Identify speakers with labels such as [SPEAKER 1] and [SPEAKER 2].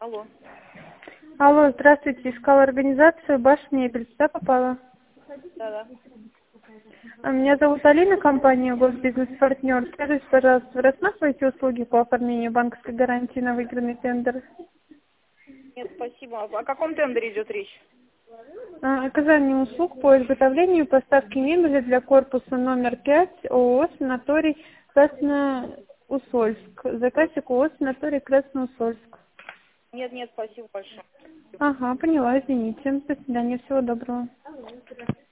[SPEAKER 1] Алло.
[SPEAKER 2] Алло, здравствуйте. Искала организацию «Башня Мебель». Сюда попала?
[SPEAKER 1] Да-да.
[SPEAKER 2] Меня зовут Алина, компания «Госбизнес-партнер». Скажите, пожалуйста, вы рассматриваете услуги по оформлению банковской гарантии на выигранный тендер?
[SPEAKER 1] Нет, спасибо. О каком тендере идет речь?
[SPEAKER 2] Оказание услуг по изготовлению и поставке мебели для корпуса номер 5 ООО «Санаторий Красноусольск». Заказчик ООО «Санаторий Красноусольск».
[SPEAKER 1] Нет, спасибо большое.
[SPEAKER 2] Ага, поняла, извините. До свидания, всего доброго.